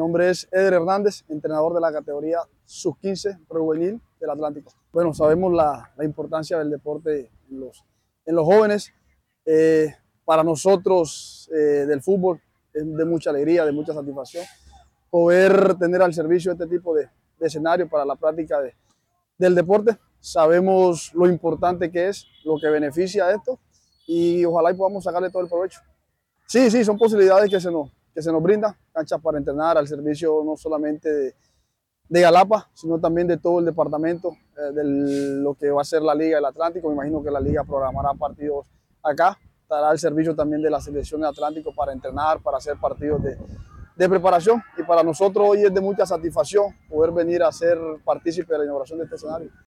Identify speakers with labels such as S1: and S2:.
S1: nombre es Eder Hernández, entrenador de la categoría sub-15 prejuvenil del Atlántico. Bueno, sabemos la importancia del deporte en los jóvenes. Para nosotros del fútbol es de mucha alegría, de mucha satisfacción poder tener al servicio este tipo de escenario para la práctica del deporte. Sabemos lo importante que es, lo que beneficia esto y ojalá y podamos sacarle todo el provecho. Sí, sí, son posibilidades que se nos brindan, canchas para entrenar al servicio no solamente de Galapa, sino también de todo el departamento, de lo que va a ser la Liga del Atlántico. Me imagino que la Liga programará partidos acá, estará al servicio también de la selección del Atlántico para entrenar, para hacer partidos de preparación, y para nosotros hoy es de mucha satisfacción poder venir a ser partícipe de la inauguración de este escenario.